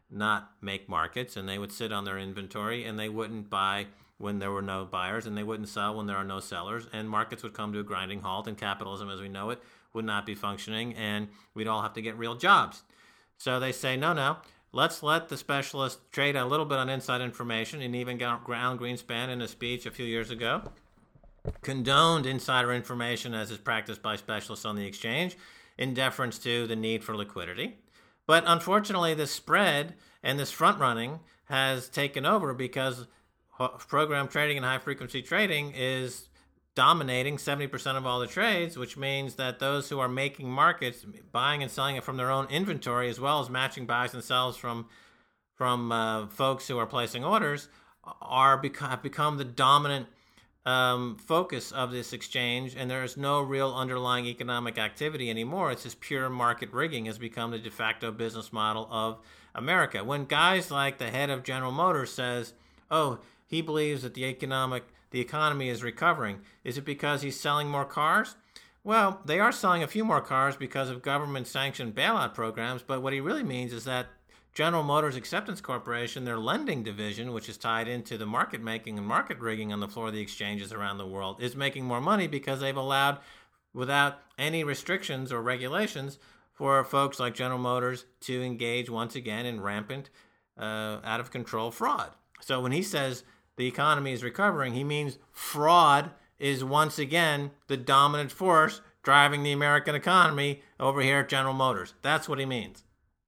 not make markets, and they would sit on their inventory, and they wouldn't buy when there were no buyers, and they wouldn't sell when there are no sellers, and markets would come to a grinding halt, and capitalism as we know it would not be functioning, and we'd all have to get real jobs. So they say, no, let's let the specialists trade a little bit on inside information, and even Alan Greenspan in a speech a few years ago condoned insider information as is practiced by specialists on the exchange in deference to the need for liquidity. But unfortunately, this spread and this front-running has taken over because program trading and high-frequency trading is dominating 70% of all the trades, which means that those who are making markets, buying and selling it from their own inventory, as well as matching buys and sells from folks who are placing orders, have become the dominant focus of this exchange, and there is no real underlying economic activity anymore. It's just pure market rigging has become the de facto business model of America. When guys like the head of General Motors says, he believes that the economy is recovering, is it because he's selling more cars? Well, they are selling a few more cars because of government-sanctioned bailout programs, but what he really means is that General Motors Acceptance Corporation, their lending division, which is tied into the market making and market rigging on the floor of the exchanges around the world, is making more money because they've allowed, without any restrictions or regulations, for folks like General Motors to engage once again in rampant, out-of-control fraud. So when he says the economy is recovering, he means fraud is once again the dominant force driving the American economy over here at General Motors. That's what he means.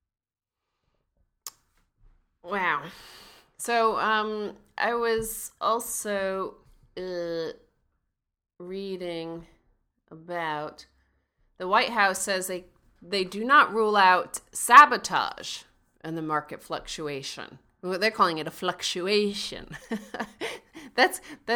Wow. So I was also reading about the White House says they do not rule out sabotage in the market fluctuation. Well, they're calling it a fluctuation. That's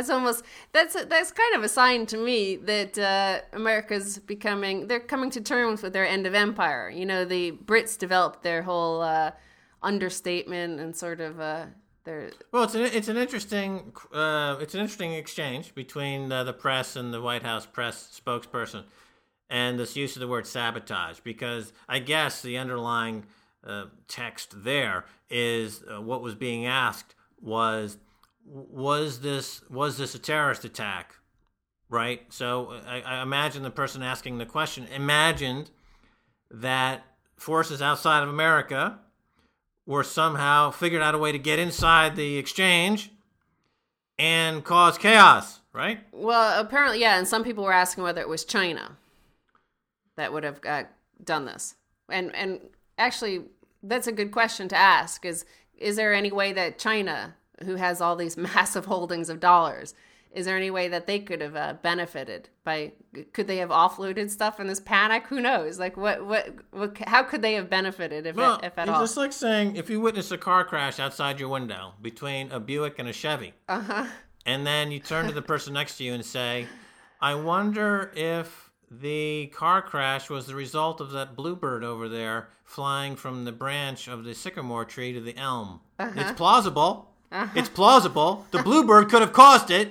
kind of a sign to me that America's they're coming to terms with their end of empire. You know, the Brits developed their whole understatement and sort of their. Well, it's an interesting exchange between the press and the White House press spokesperson, and this use of the word sabotage, because I guess the underlying text there is what was being asked was this a terrorist attack, right? So I imagine the person asking the question imagined that forces outside of America were somehow figured out a way to get inside the exchange and cause chaos, right? Well, apparently, yeah, and some people were asking whether it was China that would have done this. And actually, that's a good question to ask, is there any way that China, who has all these massive holdings of dollars, is there any way that they could have benefited could they have offloaded stuff in this panic? Who knows? Like what how could they have benefited if at all? It's just like saying if you witness a car crash outside your window between a Buick and a Chevy, and then you turn to the person next to you and say, I wonder if the car crash was the result of that bluebird over there flying from the branch of the sycamore tree to the elm. It's plausible. It's plausible. The bluebird could have caused it.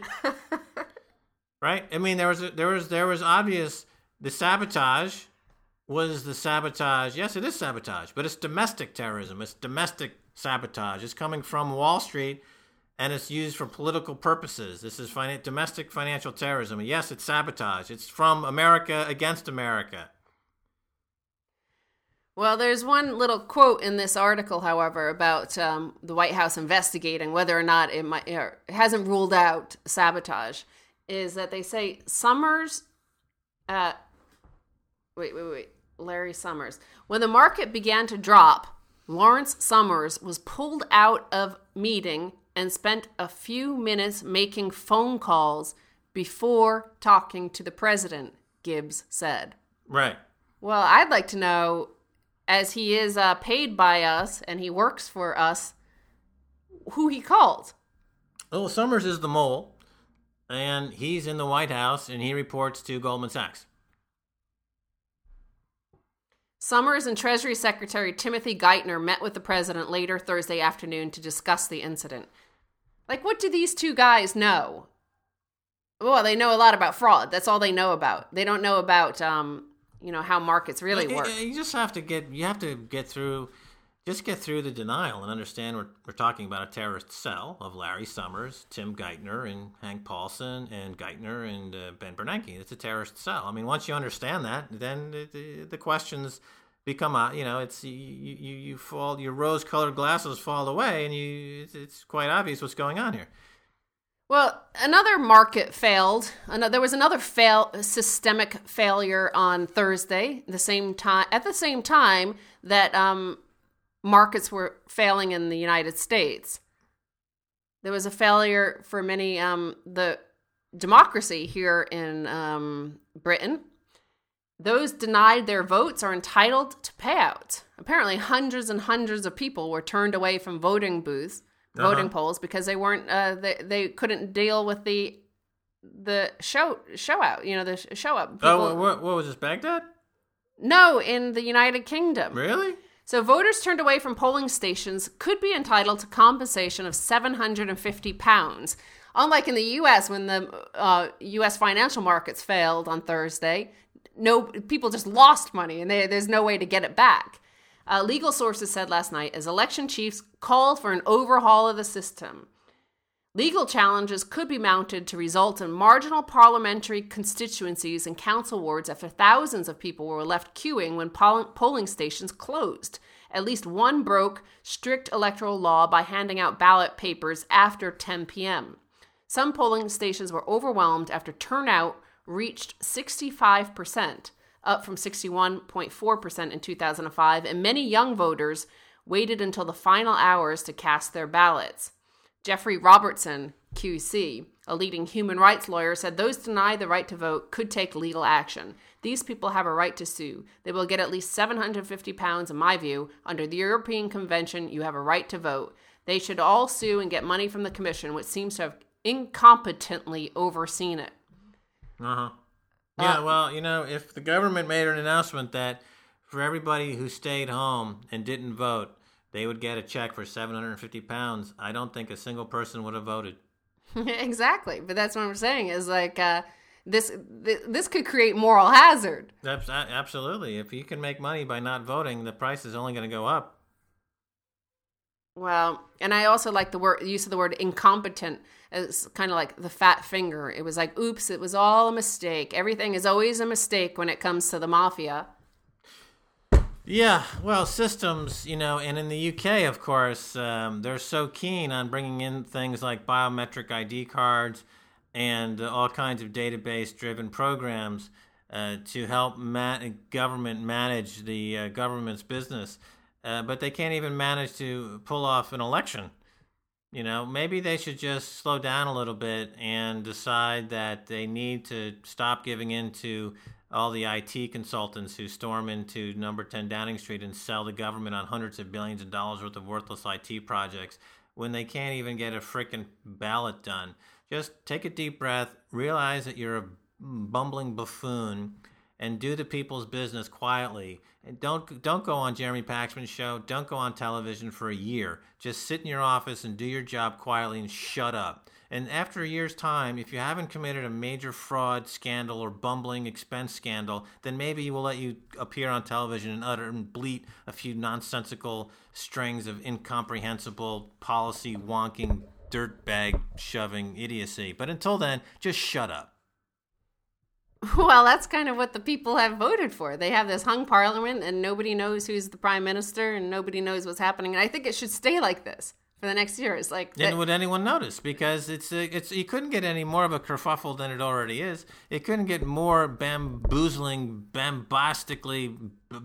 Right? I mean, there was obvious. The sabotage was the sabotage. Yes, it is sabotage, but it's domestic terrorism. It's domestic sabotage. It's coming from Wall Street, and it's used for political purposes. This is domestic financial terrorism. And yes, it's sabotage. It's from America against America. Well, there's one little quote in this article, however, about the White House investigating whether or not it hasn't ruled out sabotage, is that they say Summers, Larry Summers. When the market began to drop, Lawrence Summers was pulled out of meeting and spent a few minutes making phone calls before talking to the president, Gibbs said. Right. Well, I'd like to know, as he is paid by us and he works for us, who he called. Well, Summers is the mole, and he's in the White House, and he reports to Goldman Sachs. Summers and Treasury Secretary Timothy Geithner met with the president later Thursday afternoon to discuss the incident. Like, what do these two guys know? Well, they know a lot about fraud. That's all they know about. They don't know about, how markets really work. You just have to get through Just get through the denial and understand we're talking about a terrorist cell of Larry Summers, Tim Geithner, and Hank Paulson, and Geithner, and Ben Bernanke. It's a terrorist cell. I mean, once you understand that, then the questions become, it's you fall, your rose-colored glasses fall away, and it's quite obvious what's going on here. Well, another market failed. There was another systemic failure on Thursday. At the same time that markets were failing in the United States, there was a failure for many the democracy here in Britain. Those denied their votes are entitled to payouts. Apparently, hundreds and hundreds of people were turned away from voting polls because they weren't they couldn't deal with the show out. The show up. What was this, Baghdad? No, in the United Kingdom. Really? So voters turned away from polling stations could be entitled to compensation of £750. Unlike in the U.S., when the U.S. financial markets failed on Thursday, people just lost money and there's no way to get it back. Legal sources said last night as election chiefs called for an overhaul of the system. Legal challenges could be mounted to result in marginal parliamentary constituencies and council wards after thousands of people were left queuing when polling stations closed. At least one broke strict electoral law by handing out ballot papers after 10 p.m. Some polling stations were overwhelmed after turnout reached 65%, up from 61.4% in 2005, and many young voters waited until the final hours to cast their ballots. Jeffrey Robertson, QC, a leading human rights lawyer, said those denied the right to vote could take legal action. These people have a right to sue. They will get at least £750, in my view. Under the European Convention, you have a right to vote. They should all sue and get money from the Commission, which seems to have incompetently overseen it. Uh-huh. Yeah, well, if the government made an announcement that for everybody who stayed home and didn't vote, they would get a check for £750, I don't think a single person would have voted. Exactly. But that's what I'm saying is like this could create moral hazard. Absolutely. If you can make money by not voting, the price is only going to go up. Well, and I also like the use of the word incompetent. It's kind of like the fat finger. It was like, oops, it was all a mistake. Everything is always a mistake when it comes to the mafia. Yeah, well, systems, and in the UK, of course, they're so keen on bringing in things like biometric ID cards and all kinds of database-driven programs to help government manage the government's business. But they can't even manage to pull off an election. Maybe they should just slow down a little bit and decide that they need to stop giving in to all the IT consultants who storm into number 10 Downing Street and sell the government on hundreds of billions of dollars worth of worthless IT projects when they can't even get a frickin' ballot done. Just take a deep breath, realize that you're a bumbling buffoon, and do the people's business quietly. And don't go on Jeremy Paxman's show. Don't go on television for a year. Just sit in your office and do your job quietly and shut up. And after a year's time, if you haven't committed a major fraud scandal or bumbling expense scandal, then maybe we'll let you appear on television and utter and bleat a few nonsensical strings of incomprehensible policy wonking, dirtbag shoving idiocy. But until then, just shut up. Well, that's kind of what the people have voted for. They have this hung parliament and nobody knows who's the prime minister and nobody knows what's happening. And I think it should stay like this for the next year. It's like, then would anyone notice? Because it's you couldn't get any more of a kerfuffle than it already is. It couldn't get more bamboozling, bombastically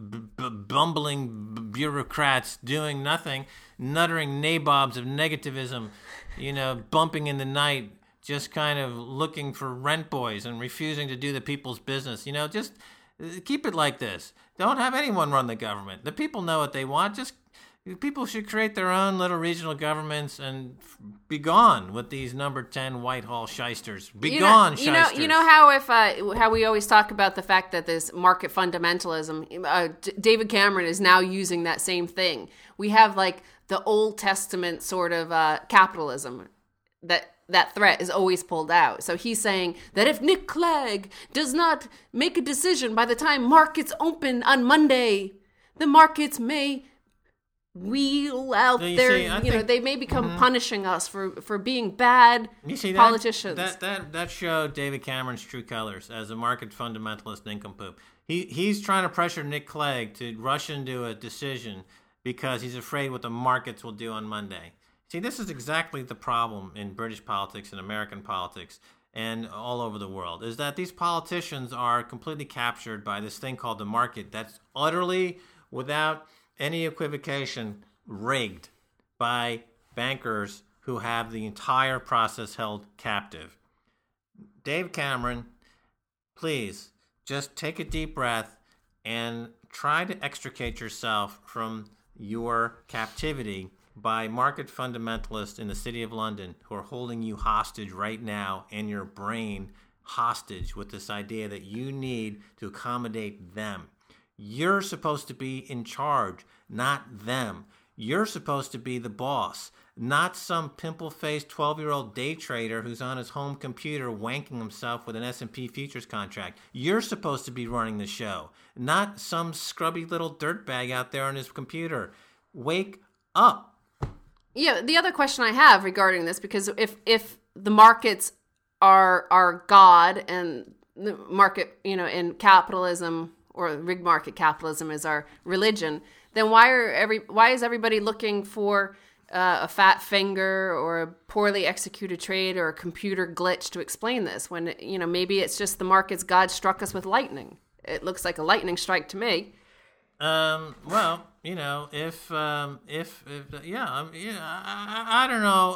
bumbling bureaucrats doing nothing, nuttering nabobs of negativism, bumping in the night, just kind of looking for rent boys and refusing to do the people's business. Just keep it like this. Don't have anyone run the government. The people know what they want. People should create their own little regional governments and be gone with these number 10 Whitehall shysters. Be gone, shysters. You know how we always talk about the fact that this market fundamentalism, David Cameron is now using that same thing. We have like the Old Testament sort of capitalism that threat is always pulled out. So he's saying that if Nick Clegg does not make a decision by the time markets open on Monday, the markets may wheel out You there. see, I think- They may become punishing us for being bad You see, politicians. That showed David Cameron's true colors as a market fundamentalist nincompoop. He's trying to pressure Nick Clegg to rush into a decision because he's afraid what the markets will do on Monday. See, this is exactly the problem in British politics and American politics and all over the world, is that these politicians are completely captured by this thing called the market that's utterly, without any equivocation, rigged by bankers who have the entire process held captive. Dave Cameron, please just take a deep breath and try to extricate yourself from your captivity by market fundamentalists in the City of London who are holding you hostage right now and your brain hostage with this idea that you need to accommodate them. You're supposed to be in charge, not them. You're supposed to be the boss, not some pimple-faced 12-year-old day trader who's on his home computer wanking himself with an S&P futures contract. You're supposed to be running the show, not some scrubby little dirtbag out there on his computer. Wake up. Yeah, the other question I have regarding this, because if the markets are God and the market, and capitalism or rigged market capitalism is our religion, then why is everybody looking for a fat finger or a poorly executed trade or a computer glitch to explain this? When maybe it's just the markets God struck us with lightning. It looks like a lightning strike to me. Well, I don't know.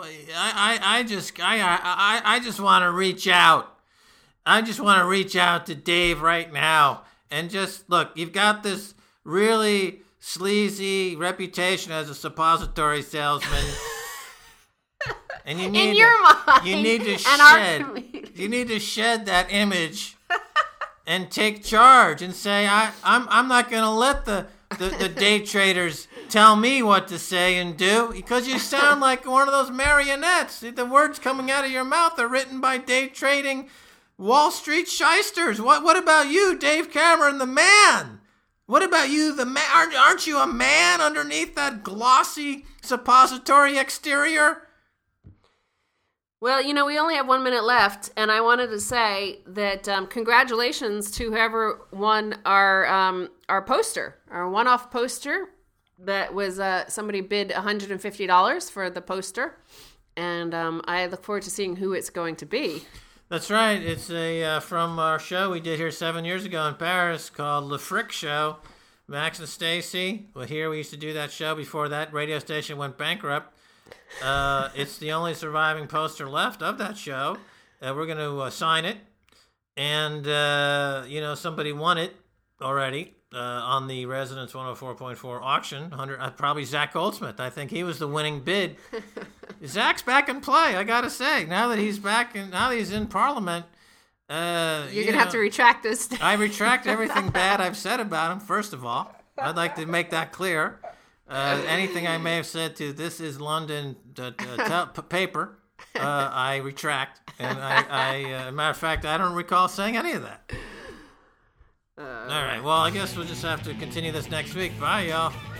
I just want to reach out. I just want to reach out to Dave right now and just look. You've got this really sleazy reputation as a suppository salesman, and you need in your mind, you need to and shed that image. And take charge and say, I'm not going to let the day traders tell me what to say and do, because you sound like one of those marionettes. The words coming out of your mouth are written by day trading Wall Street shysters. What about you, Dave Cameron, the man? What about you, the man? Aren't you a man underneath that glossy suppository exterior? Well, we only have 1 minute left, and I wanted to say that congratulations to whoever won our poster, our one-off poster. That was somebody bid $150 for the poster, and I look forward to seeing who it's going to be. That's right. It's from our show we did here 7 years ago in Paris called Le Frick Show. Max and Stacy. Well, here we used to do that show before that radio station went bankrupt. It's the only surviving poster left of that show. We're going to sign it, and somebody won it already on the Resonance 104.4 auction. Probably Zach Goldsmith. I think he was the winning bid. Zach's back in play. I gotta say, now that he's back and now that he's in Parliament, you're gonna have to retract this. I retract everything bad I've said about him. First of all, I'd like to make that clear. Anything I may have said to This Is London paper, I retract. And as a matter of fact, I don't recall saying any of that. All right. Well, I guess we'll just have to continue this next week. Bye, y'all.